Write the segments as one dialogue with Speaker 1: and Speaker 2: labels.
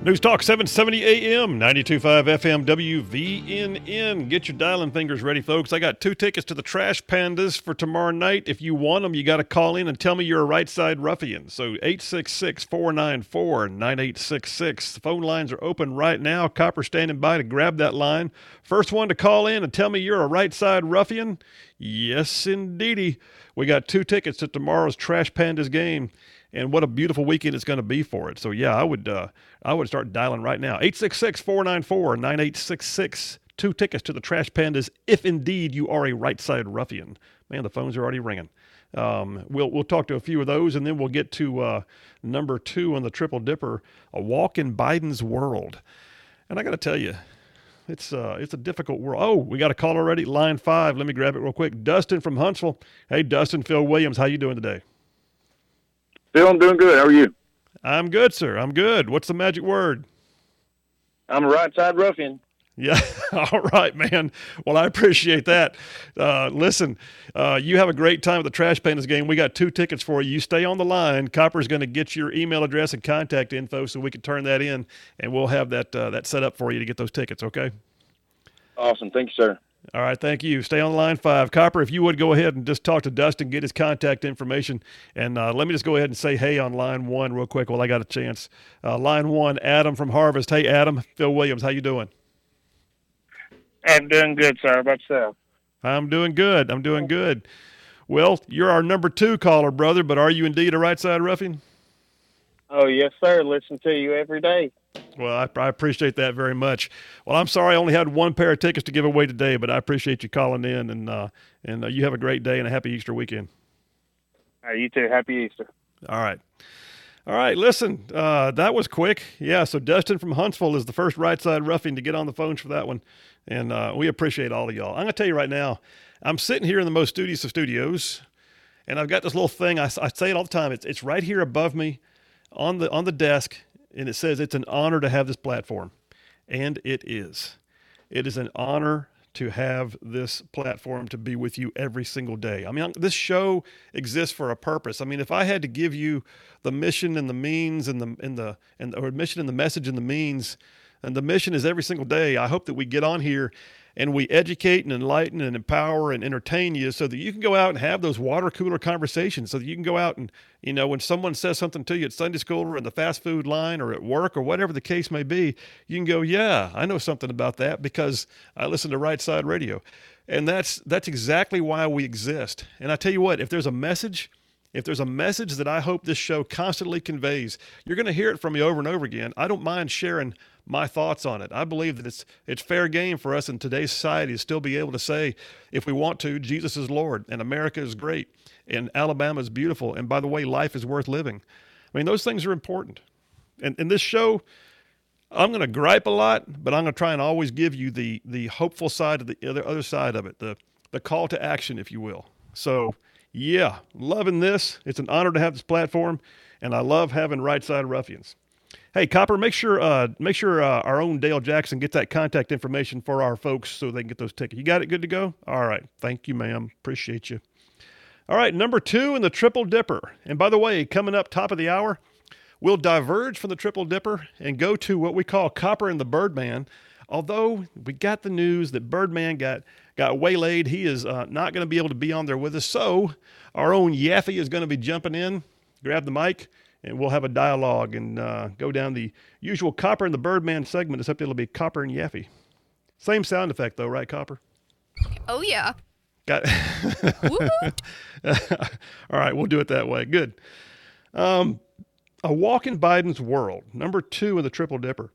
Speaker 1: News Talk 770 AM, 92.5 FM, WVNN. Get your dialing fingers ready, folks. I got 2 tickets to the Trash Pandas for tomorrow night. If you want them, you got to call in and tell me you're a right side ruffian. So 866-494-9866. The phone lines are open right now. Copper standing by to grab that line. First one to call in and tell me you're a right side ruffian. Yes, indeedy. We got 2 tickets to tomorrow's Trash Pandas game. And what a beautiful weekend it's going to be for it. So, yeah, I would start dialing right now. 866-494-9866. 2 tickets to the Trash Pandas if indeed you are a right-side ruffian. Man, the phones are already ringing. We'll talk to a few of those, and then we'll get to number 2 on the Triple Dipper, A Walk in Biden's World. And I got to tell you, it's a difficult world. Oh, we got a call already, line 5. Let me grab it real quick. Dustin from Huntsville. Hey, Dustin, Phil Williams, how you doing today?
Speaker 2: Phil, I'm doing good. How are you?
Speaker 1: I'm good, sir. I'm good. What's the magic word?
Speaker 2: I'm a right-side ruffian.
Speaker 1: Yeah. All right, man. Well, I appreciate that. Listen, you have a great time at the Trash Pandas game. We got 2 tickets for you. You stay on the line. Copper's going to get your email address and contact info so we can turn that in, and we'll have that set up for you to get those tickets, okay?
Speaker 2: Awesome. Thank you, sir.
Speaker 1: All right, thank you. Stay on line 5. Copper, if you would go ahead and just talk to Dustin, get his contact information, and let me just go ahead and say hey on line 1 real quick while I got a chance. Line 1, Adam from Harvest. Hey, Adam. Phil Williams, how you doing?
Speaker 3: I'm doing good, sir. How about yourself?
Speaker 1: I'm doing good. Well, you're our number 2 caller, brother, but are you indeed a right-side ruffian?
Speaker 3: Oh, yes, sir. Listen to you every day.
Speaker 1: Well, I appreciate that very much. Well, I'm sorry I only had 1 pair of tickets to give away today, but I appreciate you calling in, and you have a great day and a happy Easter weekend.
Speaker 3: You too. Happy Easter.
Speaker 1: All right. Listen, that was quick. Yeah, so Dustin from Huntsville is the first right-side ruffian to get on the phones for that one, and we appreciate all of y'all. I'm going to tell you right now, I'm sitting here in the most studious of studios, and I've got this little thing. I say it all the time. It's right here above me on the desk, and it says it's an honor to have this platform. And it is. It is an honor to have this platform to be with you every single day. I mean, this show exists for a purpose. I mean, if I had to give you the mission and the means or mission and the message and the means, and the mission is every single day, I hope that we get on here and we educate and enlighten and empower and entertain you so that you can go out and have those water cooler conversations, so that you can go out and, when someone says something to you at Sunday school or in the fast food line or at work or whatever the case may be, you can go, yeah, I know something about that because I listen to Right Side Radio. And that's exactly why we exist. And I tell you what, if there's a message that I hope this show constantly conveys, you're going to hear it from me over and over again. I don't mind sharing my thoughts on it. I believe that it's fair game for us in today's society to still be able to say, if we want to, Jesus is Lord, and America is great, and Alabama is beautiful, and by the way, life is worth living. I mean, those things are important. And in this show, I'm going to gripe a lot, but I'm going to try and always give you the hopeful side of the other side of it, the call to action, if you will. So, yeah, loving this. It's an honor to have this platform, and I love having Right Side Ruffians. Hey, Copper, make sure our own Dale Jackson gets that contact information for our folks so they can get those tickets. You got it good to go? All right. Thank you, ma'am. Appreciate you. All right, number 2 in the Triple Dipper. And by the way, coming up top of the hour, we'll diverge from the Triple Dipper and go to what we call Copper and the Birdman. Although we got the news that Birdman got waylaid, he is not going to be able to be on there with us. So our own Yaffee is going to be jumping in, grab the mic, and we'll have a dialogue and go down the usual Copper and the Birdman segment, except it'll be Copper and Yaffee. Same sound effect, though, right, Copper?
Speaker 4: Oh, yeah.
Speaker 1: Got it. All right, we'll do it that way. Good. A Walk in Biden's World, number 2 in the Triple Dipper.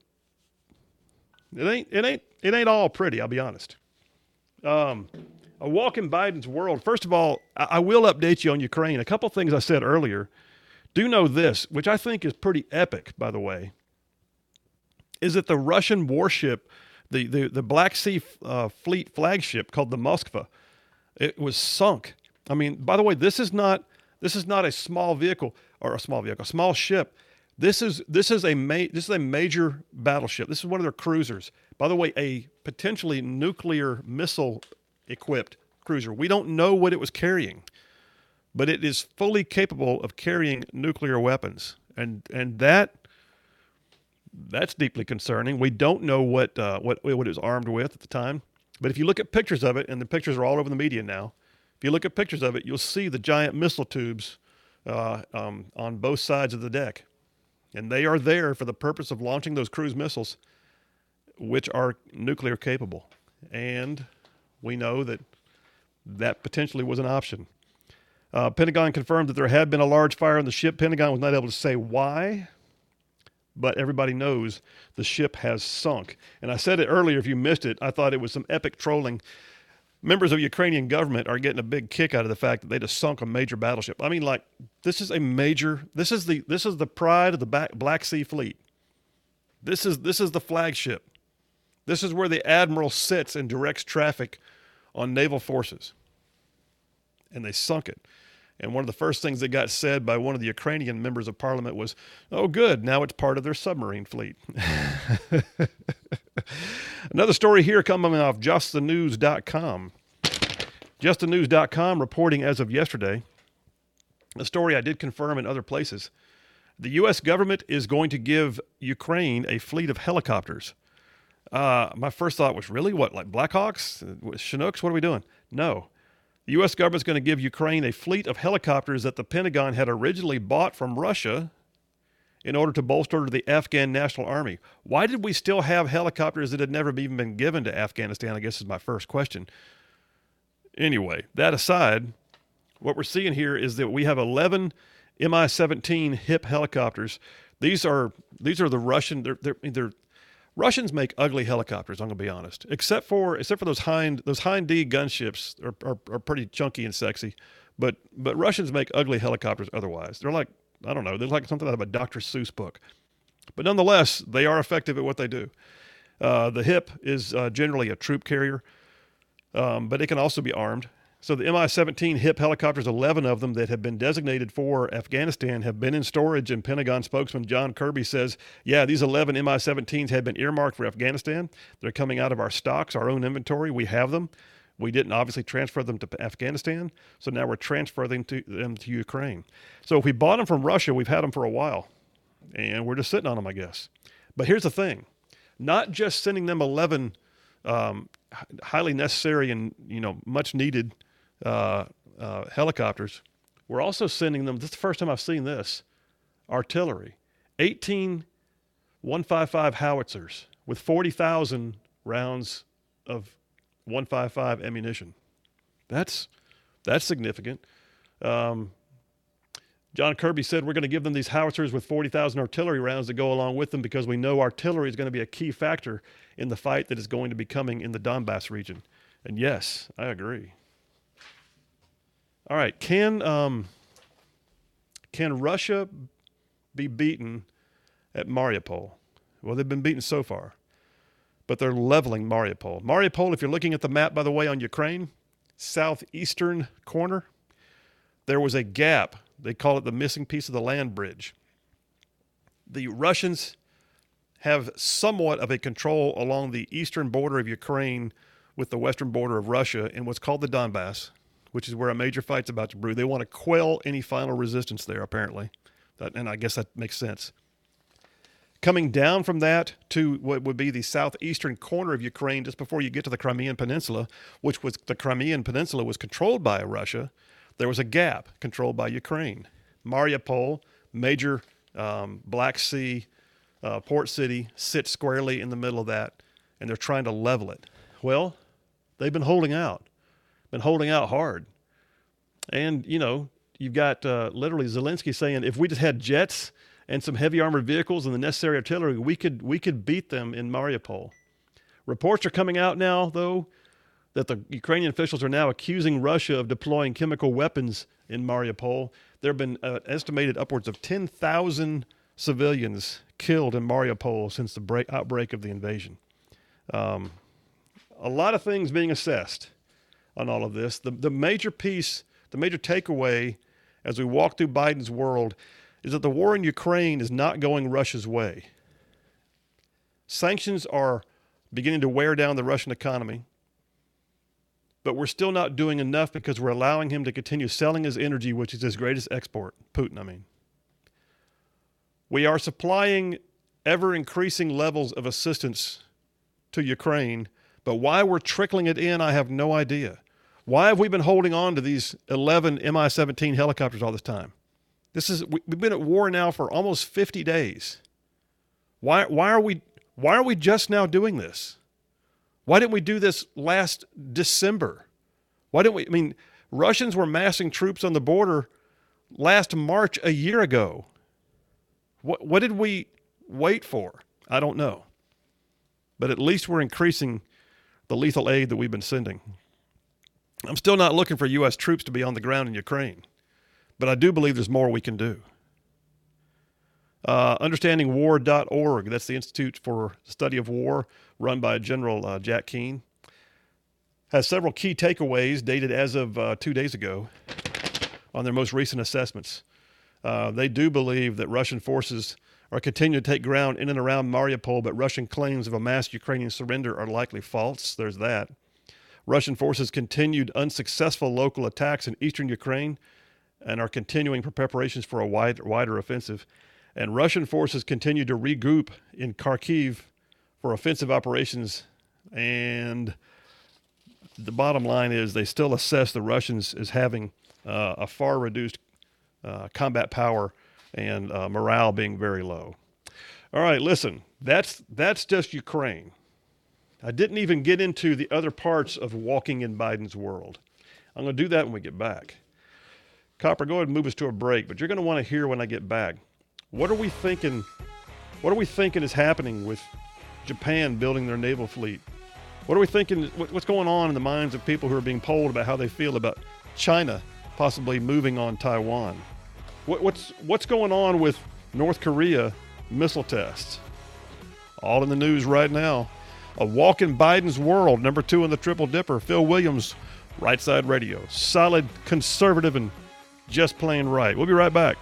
Speaker 1: It ain't all pretty, I'll be honest. A Walk in Biden's World. First of all, I will update you on Ukraine. A couple things I said earlier. Do know this, which I think is pretty epic, by the way, is that the Russian warship, the Black Sea Fleet flagship called the Moskva, it was sunk. I mean, by the way, this is not a small vehicle or a small ship. This is a major battleship. This is one of their cruisers. By the way, a potentially nuclear missile equipped cruiser. We don't know what it was carrying, but it is fully capable of carrying nuclear weapons. And That's deeply concerning. We don't know what it was armed with at the time, but if you look at pictures of it, and the pictures are all over the media now, if you look at pictures of it, you'll see the giant missile tubes on both sides of the deck, and they are there for the purpose of launching those cruise missiles, which are nuclear capable. And we know that potentially was an option. Pentagon confirmed that there had been a large fire on the ship. Pentagon was not able to say why, but everybody knows the ship has sunk. And I said it earlier, if you missed it, I thought it was some epic trolling. Members of the Ukrainian government are getting a big kick out of the fact that they just sunk a major battleship. I mean, like, this is the pride of the Black Sea Fleet. This is the flagship. This is where the admiral sits and directs traffic on naval forces. And they sunk it. And one of the first things that got said by one of the Ukrainian members of parliament was, "Oh, good, now it's part of their submarine fleet." Another story here coming off justthenews.com. Justthenews.com reporting as of yesterday, a story I did confirm in other places. The U.S. government is going to give Ukraine a fleet of helicopters. My first thought was, really? What, like Blackhawks? Chinooks? What are we doing? No. The U.S. government is going to give Ukraine a fleet of helicopters that the Pentagon had originally bought from Russia in order to bolster the Afghan National Army. Why did we still have helicopters that had never even been given to Afghanistan, I guess is my first question. Anyway, that aside, what we're seeing here is that we have 11 Mi-17 HIP helicopters. These are the Russian. They're Russians make ugly helicopters, I'm going to be honest. Except for those Hind D gunships are pretty chunky and sexy, but Russians make ugly helicopters otherwise. They're like, I don't know, they're like something out of a Dr. Seuss book. But nonetheless, they are effective at what they do. The HIP is generally a troop carrier, but it can also be armed. So the Mi-17 HIP helicopters, 11 of them that have been designated for Afghanistan, have been in storage, and Pentagon spokesman John Kirby says, yeah, these 11 Mi-17s had been earmarked for Afghanistan. They're coming out of our stocks, our own inventory. We have them. We didn't obviously transfer them to Afghanistan, so now we're transferring them to Ukraine. So if we bought them from Russia, we've had them for a while, and we're just sitting on them, I guess. But here's the thing. Not just sending them 11 highly necessary and much needed helicopters, we're also sending them, this is the first time I've seen this, artillery. 18 155 howitzers with 40,000 rounds of 155 ammunition. That's significant. John Kirby said we're going to give them these howitzers with 40,000 artillery rounds to go along with them because we know artillery is going to be a key factor in the fight that is going to be coming in the Donbass region. And yes, I agree. All right, can Russia be beaten at Mariupol? Well, they've been beaten so far, but they're leveling Mariupol. Mariupol, if you're looking at the map, by the way, on Ukraine, southeastern corner, there was a gap. They call it the missing piece of the land bridge. The Russians have somewhat of a control along the eastern border of Ukraine with the western border of Russia in what's called the Donbass, which is where a major fight's about to brew. They want to quell any final resistance there, apparently. And I guess that makes sense. Coming down from that to what would be the southeastern corner of Ukraine, just before you get to the Crimean Peninsula, the Crimean Peninsula was controlled by Russia, there was a gap controlled by Ukraine. Mariupol, major Black Sea port city, sits squarely in the middle of that, and they're trying to level it. Well, they've been holding out hard. And, you've got literally Zelensky saying, if we just had jets and some heavy armored vehicles and the necessary artillery, we could beat them in Mariupol. Reports are coming out now, though, that the Ukrainian officials are now accusing Russia of deploying chemical weapons in Mariupol. There have been estimated upwards of 10,000 civilians killed in Mariupol since the outbreak of the invasion. A lot of things being assessed on all of this. The major piece, the major takeaway as we walk through Biden's world is that the war in Ukraine is not going Russia's way. Sanctions are beginning to wear down the Russian economy, but we're still not doing enough because we're allowing him to continue selling his energy, which is his greatest export, Putin, I mean. We are supplying ever increasing levels of assistance to Ukraine, but why we're trickling it in, I have no idea. Why have we been holding on to these 11 Mi-17 helicopters all this time? We've been at war now for almost 50 days. Why are we just now doing this? Why didn't we do this last December? Russians were massing troops on the border last March a year ago. What did we wait for? I don't know. But at least we're increasing the lethal aid that we've been sending. I'm still not looking for U.S. troops to be on the ground in Ukraine, but I do believe there's more we can do. Understandingwar.org, that's the Institute for the Study of War, run by General Jack Keane, has several key takeaways dated as of 2 days ago on their most recent assessments. They do believe that Russian forces are continuing to take ground in and around Mariupol, but Russian claims of a mass Ukrainian surrender are likely false. There's that. Russian forces continued unsuccessful local attacks in eastern Ukraine and are continuing for preparations for a wider offensive. And Russian forces continue to regroup in Kharkiv for offensive operations. And the bottom line is they still assess the Russians as having a far reduced combat power and morale being very low. All right, listen, that's just Ukraine. I didn't even get into the other parts of walking in Biden's world. I'm going to do that when we get back. Copper, go ahead and move us to a break, but you're going to want to hear when I get back. What are we thinking? What are we thinking is happening with Japan building their naval fleet? What are we thinking? What's going on in the minds of people who are being polled about how they feel about China possibly moving on Taiwan? What's going on with North Korea missile tests? All in the news right now. A walk in Biden's world, number 2 in the Triple Dipper. Phil Williams, Right Side Radio. Solid, conservative, and just plain right. We'll be right back.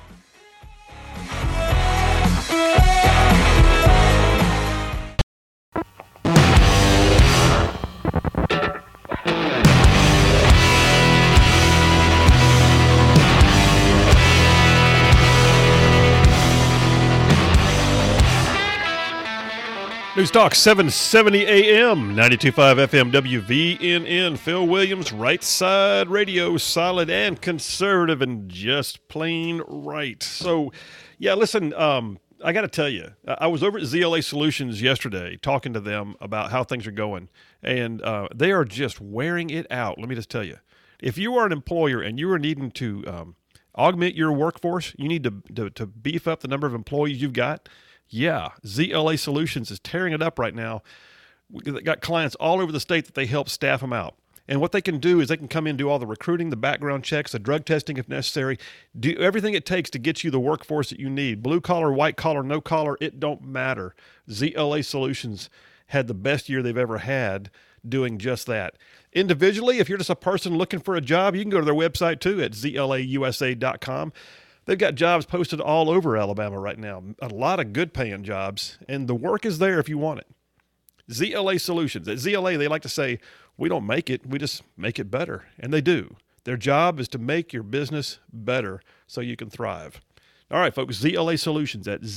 Speaker 1: News Talk 770 AM, 92.5 FM, WVNN. Phil Williams, Right Side Radio, solid and conservative and just plain right. So, yeah, listen, I got to tell you, I was over at ZLA Solutions yesterday talking to them about how things are going, and they are just wearing it out. Let me just tell you, if you are an employer and you are needing to augment your workforce, you need to beef up the number of employees you've got. Yeah, ZLA Solutions is tearing it up right now. We've got clients all over the state that they help staff them out. And what they can do is they can come in and do all the recruiting, the background checks, the drug testing if necessary, do everything it takes to get you the workforce that you need. Blue collar, white collar, no collar, it don't matter. ZLA Solutions had the best year they've ever had doing just that. Individually, if you're just a person looking for a job, you can go to their website too at zlausa.com. They've got jobs posted all over Alabama right now, a lot of good paying jobs, and the work is there if you want it. ZLA Solutions. At ZLA, they like to say, we don't make it, we just make it better, and they do. Their job is to make your business better so you can thrive. All right, folks, ZLA Solutions at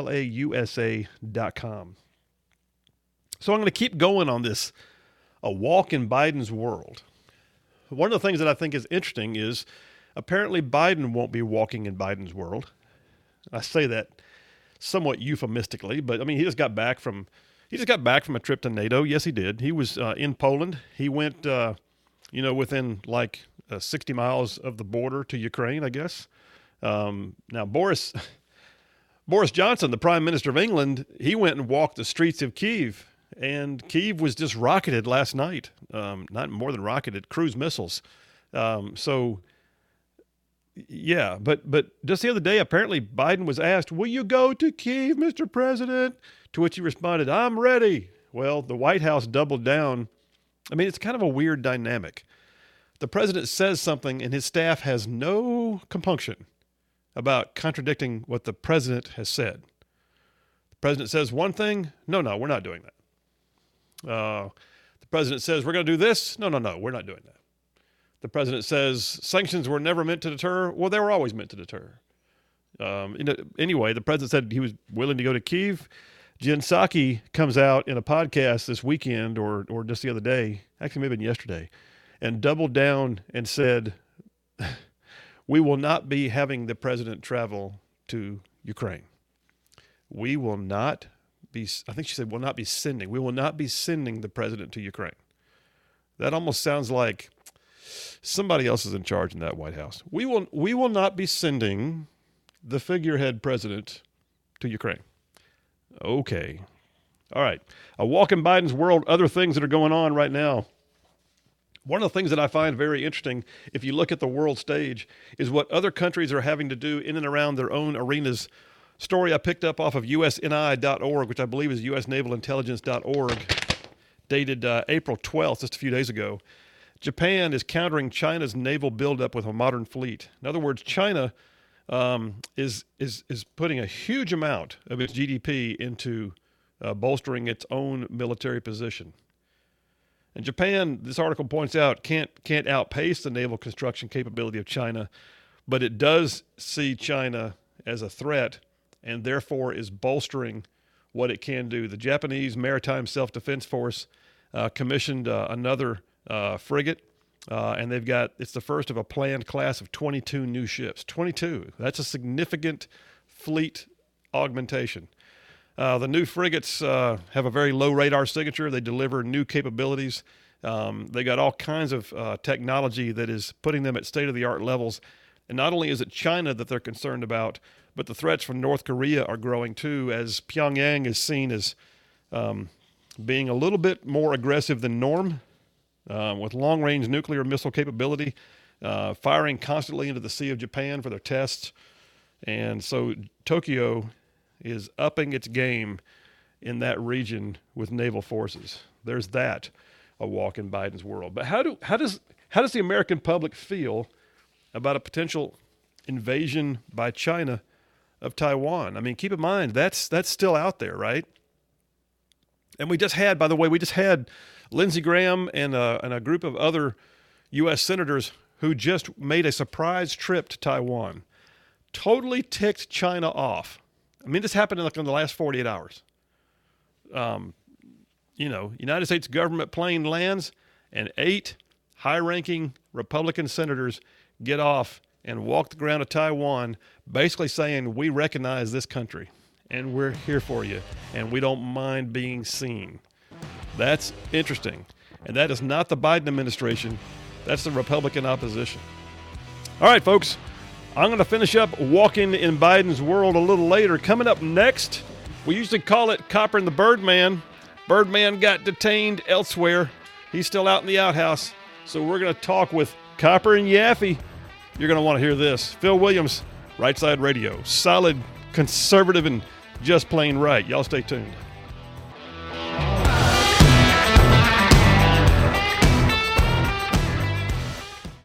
Speaker 1: zlausa.com. So I'm going to keep going on this, a walk in Biden's world. One of the things that I think is interesting is apparently Biden won't be walking in Biden's world. I say that somewhat euphemistically, but I mean, he just got back from a trip to NATO. Yes, he did. He was in Poland. He went, within like 60 miles of the border to Ukraine, I guess. Now, Boris Johnson, the Prime Minister of England, he went and walked the streets of Kyiv, and Kyiv was just rocketed last night. Not more than rocketed, cruise missiles. Yeah, but just the other day, apparently Biden was asked, will you go to Kyiv, Mr. President? To which he responded, I'm ready. Well, the White House doubled down. I mean, it's kind of a weird dynamic. The president says something and his staff has no compunction about contradicting what the president has said. The president says one thing. No, we're not doing that. The president says we're going to do this. No, we're not doing that. The president says sanctions were never meant to deter. Well, they were always meant to deter. Anyway, the president said he was willing to go to Kyiv. Jen Psaki comes out in a podcast this weekend or just the other day, actually maybe yesterday, and doubled down and said, we will not be having the president travel to Ukraine. We will not be, I think she said, will not be sending. We will not be sending the president to Ukraine. That almost sounds like somebody else is in charge in that White House. We will not be sending the figurehead president to Ukraine. Okay. All right. A walk in Biden's world, other things that are going on right now. One of the things that I find very interesting, if you look at the world stage, is what other countries are having to do in and around their own arenas. Story I picked up off of usni.org, which I believe is usnavalintelligence.org, dated April 12th, just a few days ago. Japan is countering China's naval buildup with a modern fleet. In other words, China is putting a huge amount of its GDP into bolstering its own military position. And Japan, this article points out, can't outpace the naval construction capability of China, but it does see China as a threat and therefore is bolstering what it can do. The Japanese Maritime Self-Defense Force commissioned another frigate. And it's the first of a planned class of 22 new ships. 22. That's a significant fleet augmentation. The new frigates have a very low radar signature. They deliver new capabilities. They got all kinds of technology that is putting them at state-of-the-art levels. And not only is it China that they're concerned about, but the threats from North Korea are growing too, as Pyongyang is seen as being a little bit more aggressive than norm. With long-range nuclear missile capability, firing constantly into the Sea of Japan for their tests. And so Tokyo is upping its game in that region with naval forces. There's that, a walk in Biden's world. But how does the American public feel about a potential invasion by China of Taiwan? I mean, keep in mind, that's still out there, right? And we just had Lindsey Graham and a group of other U.S. senators who just made a surprise trip to Taiwan. Totally ticked China off. I mean, this happened in the last 48 hours. United States government plane lands and 8 high-ranking Republican senators get off and walk the ground of Taiwan, basically saying, we recognize this country and we're here for you and we don't mind being seen. That's interesting. And that is not the Biden administration. That's the Republican opposition. All right, folks, I'm going to finish up walking in Biden's world a little later. Coming up next, we usually call it Copper and the Birdman. Birdman got detained elsewhere. He's still out in the outhouse. So we're going to talk with Copper and Yaffee. You're going to want to hear this. Phil Williams, Right Side Radio. Solid, conservative, and just plain right. Y'all stay tuned.